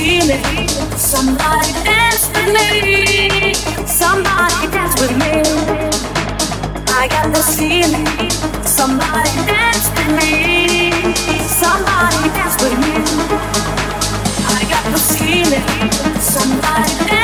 feeling. Somebody dance with me. Somebody dance with me. I got the feeling. Somebody dance with me. Somebody dance with me. I got the feeling. Somebody dance.